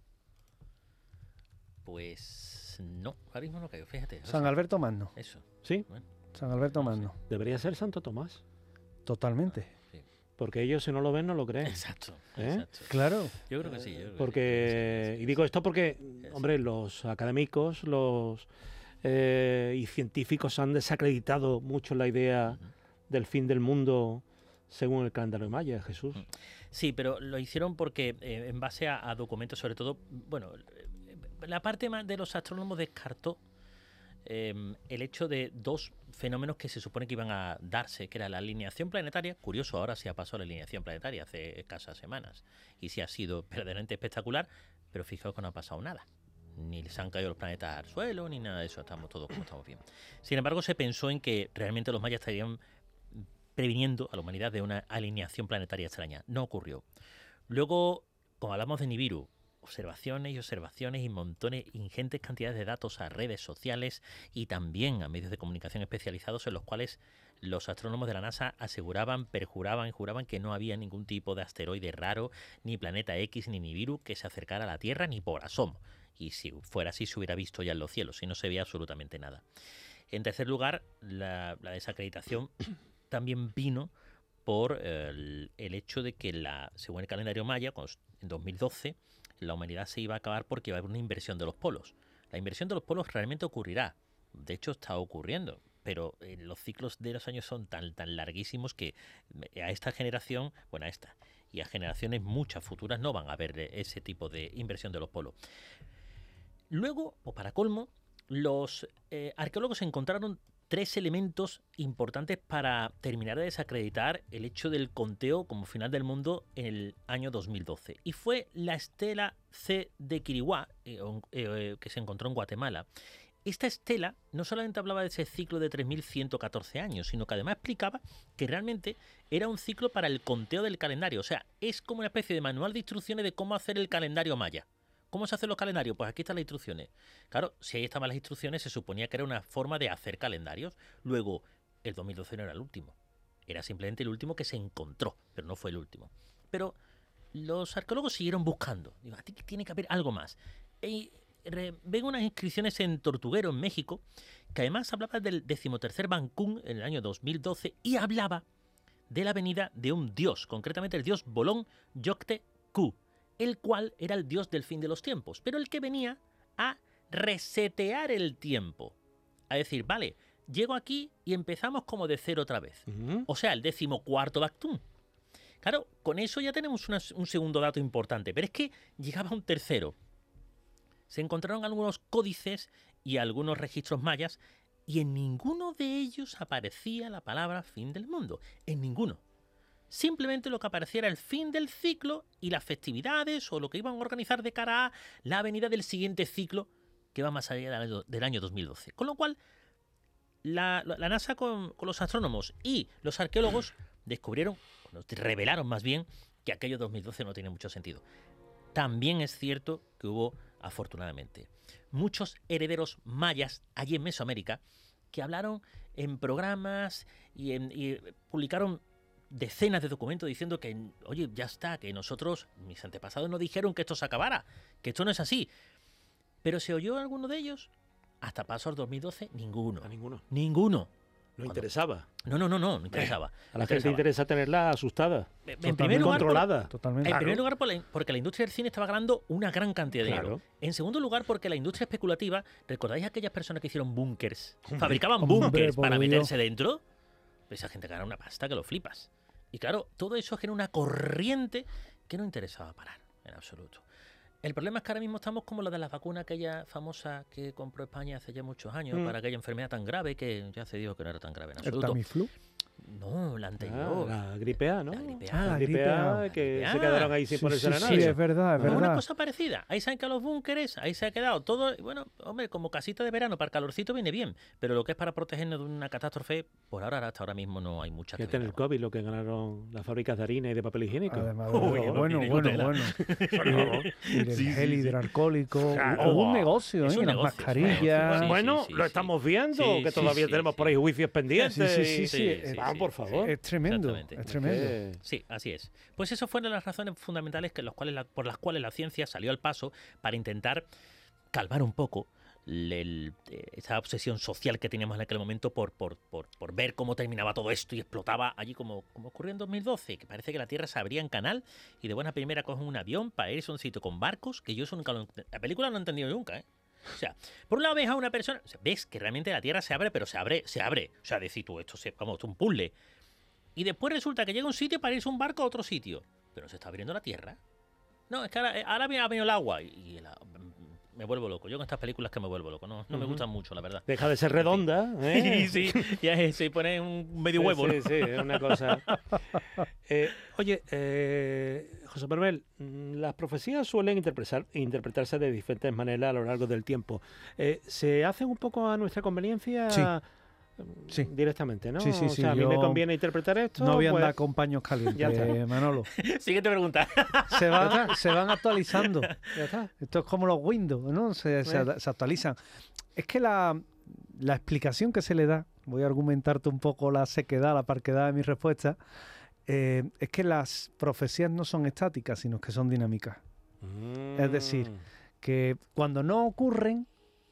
Pues no, ahora mismo no caigo, fíjate. San Alberto Magno. Eso. Sí, San Alberto No sé. Magno. debería ser Santo Tomás. Totalmente. Sí. Porque ellos si no lo ven no lo creen. Exacto, ¿Eh? exacto. Claro. Yo creo que sí. Yo creo que Porque, sí, sí, sí, y digo sí. esto porque, Sí. hombre, los académicos los eh, y científicos han desacreditado mucho la idea Ujú. del fin del mundo según el calendario maya, Jesús. Sí, pero lo hicieron porque eh, en base a, a documentos, sobre todo, bueno, eh, la parte más de los astrónomos descartó eh, el hecho de dos fenómenos que se supone que iban a darse, que era la alineación planetaria. Curioso, ahora se ha pasado la alineación planetaria hace escasas semanas y sí ha sido verdaderamente espectacular, pero fijaos que no ha pasado nada. Ni se han caído los planetas al suelo, ni nada de eso, estamos todos como estamos bien. Sin embargo, se pensó en que realmente los mayas estarían previniendo a la humanidad de una alineación planetaria extraña. No ocurrió. Luego, como hablamos de Nibiru, observaciones y observaciones y montones, ingentes cantidades de datos a redes sociales y también a medios de comunicación especializados en los cuales los astrónomos de la NASA aseguraban, perjuraban y juraban que no había ningún tipo de asteroide raro, ni planeta X, ni Nibiru que se acercara a la Tierra ni por asomo. Y si fuera así, se hubiera visto ya en los cielos, y no se veía absolutamente nada. En tercer lugar, la, la desacreditación también vino por el, el hecho de que, la, según el calendario maya, en dos mil doce, la humanidad se iba a acabar porque iba a haber una inversión de los polos. La inversión de los polos realmente ocurrirá. De hecho, está ocurriendo. Pero eh, los ciclos de los años son tan, tan larguísimos que a esta generación, bueno, a esta, y a generaciones muchas futuras no van a haber ese tipo de inversión de los polos. Luego, o para colmo, los eh, arqueólogos encontraron tres elementos importantes para terminar de desacreditar el hecho del conteo como final del mundo en el año dos mil doce. Y fue la estela C de Quiriguá, eh, eh, que se encontró en Guatemala. Esta estela no solamente hablaba de ese ciclo de tres mil ciento catorce años, sino que además explicaba que realmente era un ciclo para el conteo del calendario. O sea, es como una especie de manual de instrucciones de cómo hacer el calendario maya. ¿Cómo se hacen los calendarios? Pues aquí están las instrucciones. Claro, si ahí estaban las instrucciones, se suponía que era una forma de hacer calendarios. Luego, el dos mil doce no era el último. Era simplemente el último que se encontró, pero no fue el último. Pero los arqueólogos siguieron buscando. Digo, aquí tiene que haber algo más. Y re, ven unas inscripciones en Tortuguero, en México, que además hablaba del decimotercer Bancún en el año dos mil doce y hablaba de la venida de un dios, concretamente el dios Bolón Yocte-Cu, el cual era el dios del fin de los tiempos, pero el que venía a resetear el tiempo. A decir, vale, llego aquí y empezamos como de cero otra vez. Uh-huh. O sea, el decimocuarto Baktún. Claro, con eso ya tenemos una, un segundo dato importante, pero es que llegaba un tercero. Se encontraron algunos códices y algunos registros mayas y en ninguno de ellos aparecía la palabra fin del mundo. En ninguno. Simplemente lo que aparecía era el fin del ciclo y las festividades o lo que iban a organizar de cara a la venida del siguiente ciclo que va más allá del año, del año dos mil doce. Con lo cual, la, la NASA con, con los astrónomos y los arqueólogos descubrieron, bueno, revelaron más bien, que aquello dos mil doce no tiene mucho sentido. También es cierto que hubo, afortunadamente, muchos herederos mayas allí en Mesoamérica que hablaron en programas y, en, y publicaron decenas de documentos diciendo que, oye, ya está, que nosotros, mis antepasados nos dijeron que esto se acabara, que esto no es así. Pero ¿se oyó alguno de ellos? Hasta paso al dos mil doce, ninguno. A ninguno. Ninguno. No Cuando- interesaba. No, no, no, no, no interesaba. A la No gente interesaba. interesa tenerla asustada, En primer lugar, por- controlada. Totalmente. En primer lugar, por la- porque la industria del cine estaba ganando una gran cantidad de Claro. dinero. En segundo lugar, porque la industria especulativa, ¿recordáis aquellas personas que hicieron búnkers? Fabricaban Hombre, búnkers por para Dios. meterse dentro. Esa gente gana una pasta que lo flipas. Y claro, todo eso genera una corriente que no interesaba parar, en absoluto. El problema es que ahora mismo estamos como la de las vacunas, aquella famosa que compró España hace ya muchos años, Mm. para aquella enfermedad tan grave que ya se dijo que no era tan grave en El absoluto. Tamiflu. No, la Ah, anterior. la gripe A, ¿no? La gripe Ah, A. la La gripe gripe A, A. que La se gripe A. quedaron ahí sin Sí, ponerse sí, la sí, nariz. es verdad, es Pues verdad. una cosa parecida. Ahí se han quedado los búnkeres, ahí se ha quedado todo. y Bueno, hombre, como casita de verano para el calorcito viene bien, pero lo que es para protegernos de una catástrofe, por ahora, hasta ahora mismo no hay mucha Fíjate en el actividad. COVID lo que ganaron las fábricas de harina y de papel higiénico. Además, Uy, bueno, no bueno, tiene bueno, Nutella. bueno. Y del Sí, sí, gel sí. hidroalcohólico. Claro. Hubo un negocio, Es ¿eh? un Las negocio, es un mascarillas. negocio. Sí, Bueno, sí, lo sí. estamos viendo, Sí, que sí, todavía sí, tenemos sí. por ahí juicios pendientes. Sí, sí, y- sí, sí. sí, Vamos, sí, por sí. favor. Es tremendo, Exactamente. es Es tremendo. que- Sí, así es. Pues esas fueron las razones fundamentales que los cuales la- por las cuales la ciencia salió al paso para intentar calmar un poco el, esa obsesión social que teníamos en aquel momento por, por, por, por ver cómo terminaba todo esto y explotaba allí como, como ocurrió en dos mil doce, que parece que la Tierra se abría en canal y de buena primera cogen un avión para irse a un sitio con barcos, que yo eso nunca lo... La película no he entendido nunca, ¿eh? O sea, por un lado ves a una persona, o sea, ves que realmente la Tierra se abre, pero se abre, se abre. O sea, decir tú, esto es como esto es un puzzle. Y después resulta que llega a un sitio para irse un barco a otro sitio. Pero se está abriendo la Tierra. No, es que ahora, ahora ha venido el agua y, y el, me vuelvo loco. Yo con estas películas que me vuelvo loco. No, no uh-huh. me gustan mucho, la verdad. Deja de ser redonda. ¿eh? Sí, sí. Ya se pone un medio huevo. Sí, ¿no? sí, es una cosa. eh, oye, eh, José Manuel, las profecías suelen interpretar, interpretarse de diferentes maneras a lo largo del tiempo. Eh, ¿Se hacen un poco a nuestra conveniencia? Sí. Sí. Directamente, ¿no? Sí, sí, sí. O sea, a mí me conviene interpretar esto. No voy a pues... andar con paños calientes, Manolo. Siguiente pregunta. Se van, se van actualizando. Ya está. Esto es como los Windows, ¿no? Se, se, se actualizan. Es que la, la explicación que se le da, voy a argumentarte un poco la sequedad, la parquedad de mi respuesta, eh, es que las profecías no son estáticas, sino que son dinámicas. Mm. Es decir, que cuando no ocurren,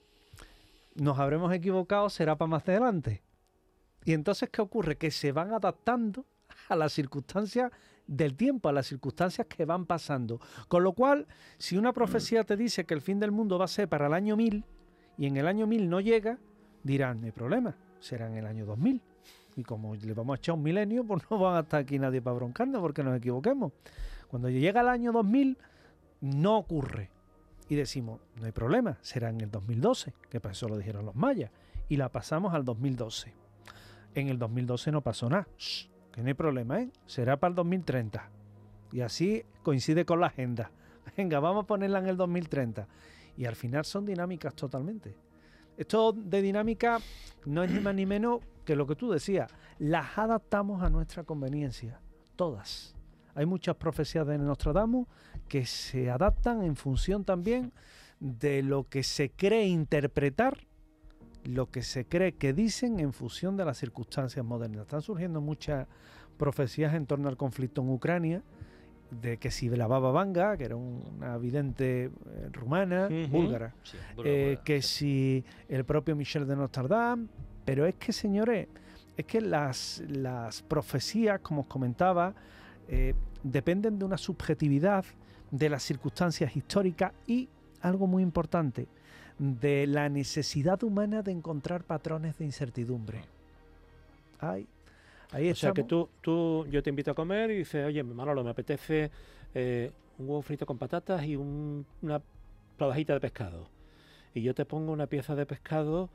nos habremos equivocado, será para más adelante. Y entonces, ¿qué ocurre? Que se van adaptando a las circunstancias del tiempo, a las circunstancias que van pasando. Con lo cual, si una profecía te dice que el fin del mundo va a ser para el año mil y en el año mil no llega, dirán, no hay problema, será en el año dos mil. Y como le vamos a echar un milenio, pues no van a estar aquí nadie para broncarnos porque nos equivoquemos. Cuando llega el año dos mil, no ocurre. Y decimos, no hay problema, será en el dos mil doce, que para eso lo dijeron los mayas, y la pasamos al dos mil doce. En el dos mil doce no pasó nada, Shh, que no hay problema, ¿eh? Será para el dos mil treinta. Y así coincide con la agenda. Venga, vamos a ponerla en el dos mil treinta. Y al final son dinámicas totalmente. Esto de dinámica no es ni más ni menos que lo que tú decías, las adaptamos a nuestra conveniencia, todas. Hay muchas profecías de Nostradamus que se adaptan en función también de lo que se cree interpretar, lo que se cree que dicen en función de las circunstancias modernas. Están surgiendo muchas profecías en torno al conflicto en Ucrania, de que si la Baba Vanga, que era una vidente eh, rumana, uh-huh. búlgara, sí, eh, que si el propio Michel de Notre Dame, pero es que, señores, es que las, las profecías, como os comentaba, eh, dependen de una subjetividad, de las circunstancias históricas y, algo muy importante, de la necesidad humana de encontrar patrones de incertidumbre. Ay, ahí o estamos. sea que tú, tú, yo te invito a comer y dices, oye, Manolo, me apetece eh, un huevo frito con patatas y un, una rodajita de pescado. Y yo te pongo una pieza de pescado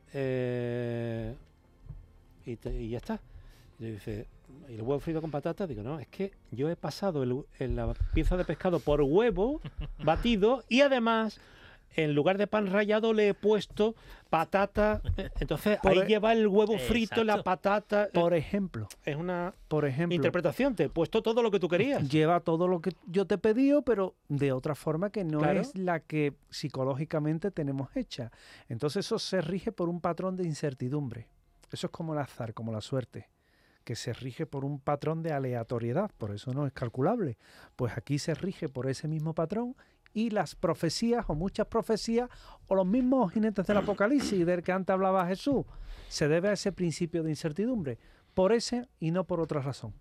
eh, y, te, y ya está. Y dice, ¿y el huevo frito con patatas? Digo, no, es que yo he pasado el, el, la pieza de pescado por huevo batido y además, en lugar de pan rallado, le he puesto patata. Entonces, por ahí e- lleva el huevo frito, exacto. La patata. Por ejemplo. Es una por ejemplo, interpretación. Te he puesto todo lo que tú querías. Lleva todo lo que yo te he pedido, pero de otra forma que no claro. es la que psicológicamente tenemos hecha. Entonces, eso se rige por un patrón de incertidumbre. Eso es como el azar, como la suerte, que se rige por un patrón de aleatoriedad, por eso no es calculable. Pues aquí se rige por ese mismo patrón y las profecías, o muchas profecías, o los mismos jinetes del Apocalipsis del que antes hablaba Jesús, se debe a ese principio de incertidumbre, por ese y no por otra razón.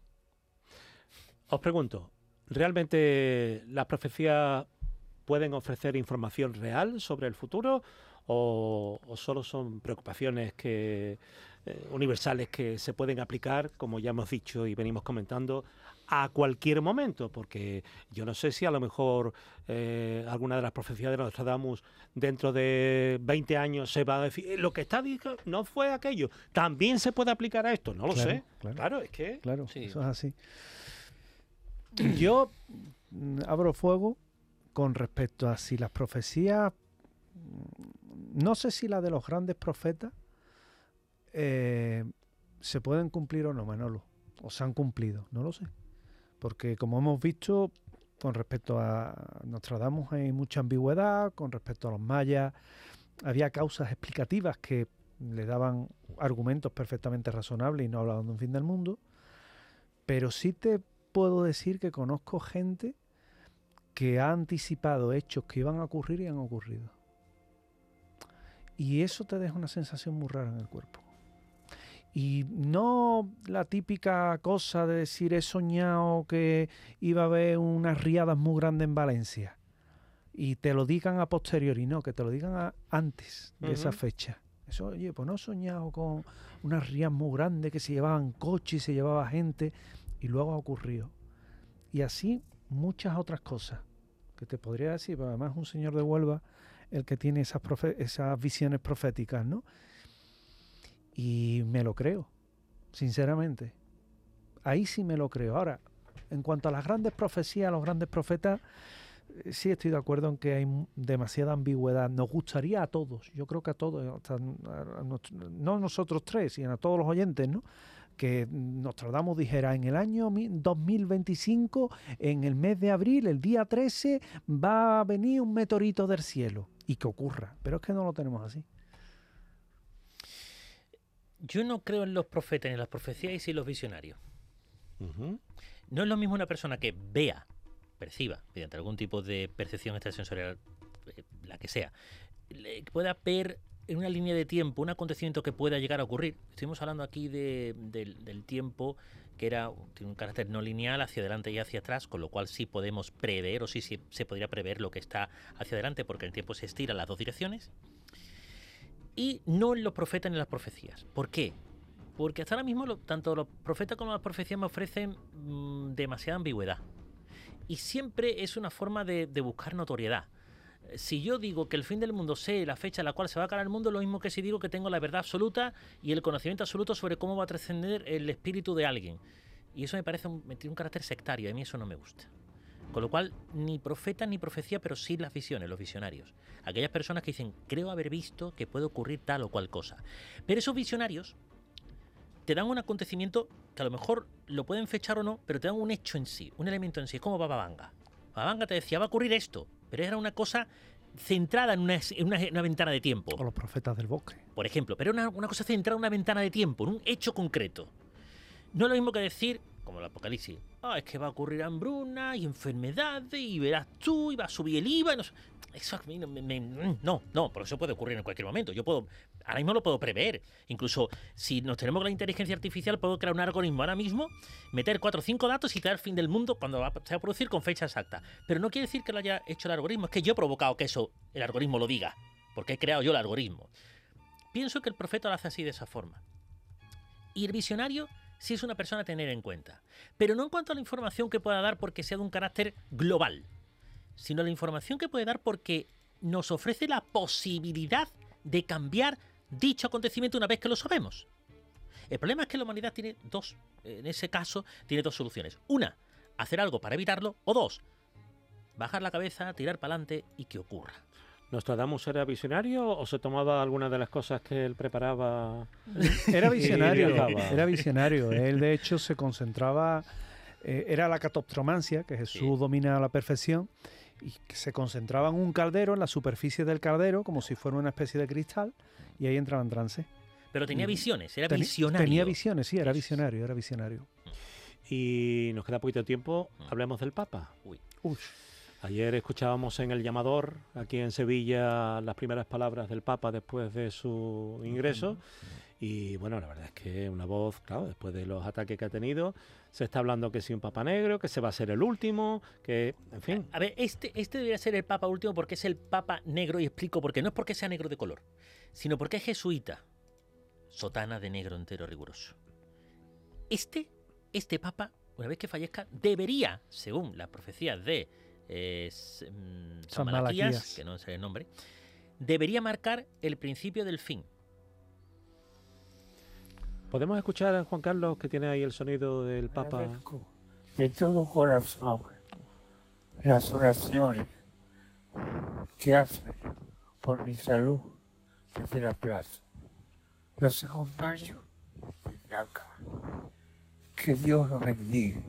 Os pregunto, ¿realmente las profecías pueden ofrecer información real sobre el futuro o, o solo son preocupaciones que eh, universales que se pueden aplicar, como ya hemos dicho y venimos comentando, a cualquier momento? Porque yo no sé si a lo mejor eh, alguna de las profecías de Nostradamus dentro de veinte años se va a decir, lo que está diciendo no fue aquello, también se puede aplicar a esto, no lo claro, sé. Claro, claro, es que... Claro, sí. Eso es así. Yo abro fuego con respecto a si las profecías, no sé si las de los grandes profetas eh, se pueden cumplir o no, Manolo, o se han cumplido, no lo sé. Porque como hemos visto, con respecto a Nostradamus hay mucha ambigüedad, con respecto a los mayas había causas explicativas que le daban argumentos perfectamente razonables y no hablaban de un fin del mundo, pero sí te puedo decir que conozco gente que ha anticipado hechos que iban a ocurrir y han ocurrido. Y eso te deja una sensación muy rara en el cuerpo. Y no la típica cosa de decir he soñado que iba a haber unas riadas muy grandes en Valencia y te lo digan a posteriori, no, que te lo digan a, antes de uh-huh. esa fecha. Eso, oye, pues no he soñado con unas riadas muy grandes que se llevaban coches y se llevaba gente, y luego ha ocurrido. Y así muchas otras cosas que te podría decir, pero además un señor de Huelva el que tiene esas, profe- esas visiones proféticas, ¿no? Y me lo creo, sinceramente. Ahí sí me lo creo. Ahora, en cuanto a las grandes profecías, los grandes profetas, eh, sí estoy de acuerdo en que hay demasiada ambigüedad. Nos gustaría a todos, yo creo que a todos, hasta a, a nuestro, no a nosotros tres, sino a todos los oyentes, ¿no? Que Nostradamus dijera, en el año dos mil veinticinco, en el mes de abril, el día trece, va a venir un meteorito del cielo. Y que ocurra. Pero es que no lo tenemos así. Yo no creo en los profetas, ni en las profecías y sí en los visionarios. Uh-huh. No es lo mismo una persona que vea, perciba, mediante algún tipo de percepción extrasensorial, eh, la que sea, que pueda ver en una línea de tiempo un acontecimiento que pueda llegar a ocurrir. Estuvimos hablando aquí de, de, del tiempo que era tiene un carácter no lineal hacia adelante y hacia atrás, con lo cual sí podemos prever, o sí, sí se podría prever lo que está hacia adelante, porque el tiempo se estira en las dos direcciones. Y no en los profetas ni en las profecías. ¿Por qué? Porque hasta ahora mismo lo, tanto los profetas como las profecías me ofrecen mmm, demasiada ambigüedad. Y siempre es una forma de, de buscar notoriedad. Si yo digo que el fin del mundo sé la fecha en la cual se va a acabar el mundo, es lo mismo que si digo que tengo la verdad absoluta y el conocimiento absoluto sobre cómo va a trascender el espíritu de alguien. Y eso me parece un, tiene un carácter sectario, y a mí eso no me gusta. Con lo cual, ni profeta ni profecía, pero sí las visiones, los visionarios. Aquellas personas que dicen, creo haber visto que puede ocurrir tal o cual cosa. Pero esos visionarios te dan un acontecimiento que a lo mejor lo pueden fechar o no, pero te dan un hecho en sí, un elemento en sí. Es como Baba Vanga. Baba Vanga te decía, va a ocurrir esto, pero era una cosa centrada en una, en una, en una ventana de tiempo. O los profetas del bosque. Por ejemplo, pero era una, una cosa centrada en una ventana de tiempo, en un hecho concreto. No es lo mismo que decir, como el Apocalipsis, ah, es que va a ocurrir hambruna y enfermedades y verás tú y va a subir el I V A. No, eso a mí no, me, me, no, no, por eso puede ocurrir en cualquier momento. Yo puedo, ahora mismo lo puedo prever. Incluso si nos tenemos la inteligencia artificial, puedo crear un algoritmo ahora mismo, meter cuatro o cinco datos y crear el fin del mundo cuando va, se va a producir con fecha exacta. Pero no quiere decir que lo haya hecho el algoritmo, es que yo he provocado que eso, el algoritmo lo diga, porque he creado yo el algoritmo. Pienso que el profeta lo hace así, de esa forma. Y el visionario sí es una persona a tener en cuenta, pero no en cuanto a la información que pueda dar porque sea de un carácter global, sino la información que puede dar porque nos ofrece la posibilidad de cambiar dicho acontecimiento una vez que lo sabemos. El problema es que la humanidad tiene dos, en ese caso, tiene dos soluciones. Una, hacer algo para evitarlo, o dos, bajar la cabeza, tirar para adelante y que ocurra. ¿Nostradamus era visionario o se tomaba alguna de las cosas que él preparaba? Era visionario, era visionario. Él, de hecho, se concentraba, eh, era la catoptromancia, que Jesús sí. domina a la perfección, y que se concentraba en un caldero, en la superficie del caldero, como si fuera una especie de cristal, y ahí entraba en trance. Pero tenía visiones, era Ten, visionario. Tenía visiones, sí, era visionario, era visionario. Y nos queda poquito tiempo, hablemos del Papa. Uy. Uy. Ayer escuchábamos en El Llamador, aquí en Sevilla, las primeras palabras del Papa después de su ingreso. Y bueno, la verdad es que una voz, claro, después de los ataques que ha tenido, se está hablando que sí un Papa negro, que se va a ser el último, que, en fin. A ver, este, este debería ser el Papa último porque es el Papa negro, y explico por qué. No es porque sea negro de color, sino porque es jesuita, sotana de negro entero riguroso. Este, este Papa, una vez que fallezca, debería, según las profecías de Es, um, San Malaquías, Malaquías, que no sé el nombre, debería marcar el principio del fin. ¿Podemos escuchar a Juan Carlos, que tiene ahí el sonido del Papa? De todo corazón, las oraciones que hace por mi salud desde la plaza. Los acompaño desde acá. Que Dios los bendiga.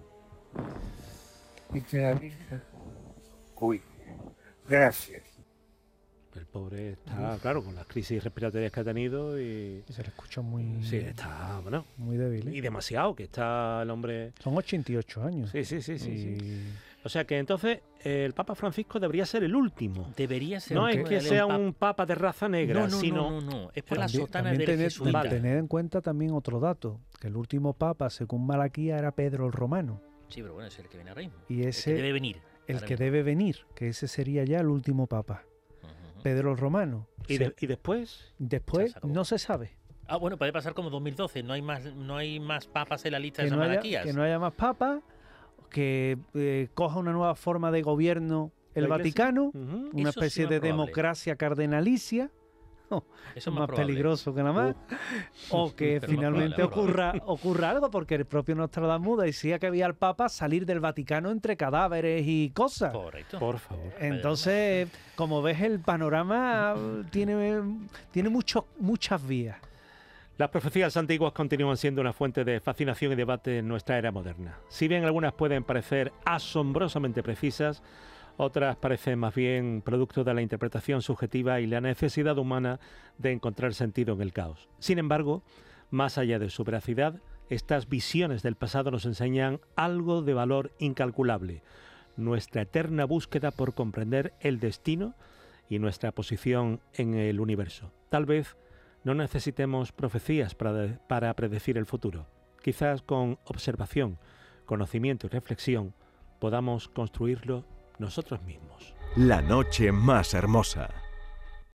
Y que la Virgen cuide. Gracias. El pobre está, Uf. claro, con las crisis respiratorias que ha tenido y... y se le escucha muy... Sí, está, bueno... Muy débil, ¿eh? Y demasiado, que está el hombre... Son ochenta y ocho años. Sí, sí, sí, sí. Y... sí. O sea que entonces eh, el Papa Francisco debería ser el último. Debería ser. No un es poco que el sea papa- un papa de raza negra, No, no, sino... no, no, no. Es por la También, sotana también del tener, jesuita. Vale. tener en cuenta también otro dato, que el último papa, según Malaquía, era Pedro el Romano, Sí, pero bueno, es el que viene ahora mismo. y El ese que debe venir. el ahora que mismo. debe venir, que ese sería ya el último papa, Ujú. Pedro el Romano. ¿Y, Se- de- y después? después Se acabó. no se sabe. Ah, bueno, puede pasar como dos mil doce. No hay más, no hay más papas en la lista de Que San no, haya, Malaquías. que no haya más papas, que eh, coja una nueva forma de gobierno el ¿La Iglesia? Vaticano, Ujú. una Eso sí especie más de probable. democracia cardenalicia, Eso es es más, probable. peligroso que nada más, o que Pero más finalmente probable, más ocurra, ocurra algo, porque el propio Nostradamus decía que había al Papa salir del Vaticano entre cadáveres y cosas. Correcto. Por favor. Entonces, como ves, el panorama tiene, tiene mucho, muchas vías. Las profecías antiguas continúan siendo una fuente de fascinación y debate en nuestra era moderna. Si bien algunas pueden parecer asombrosamente precisas, otras parecen más bien producto de la interpretación subjetiva y la necesidad humana de encontrar sentido en el caos. Sin embargo, más allá de su veracidad, estas visiones del pasado nos enseñan algo de valor incalculable: nuestra eterna búsqueda por comprender el destino y nuestra posición en el universo. Tal vez no necesitemos profecías para, de- para predecir el futuro. Quizás con observación, conocimiento y reflexión podamos construirlo nosotros mismos. La noche más hermosa.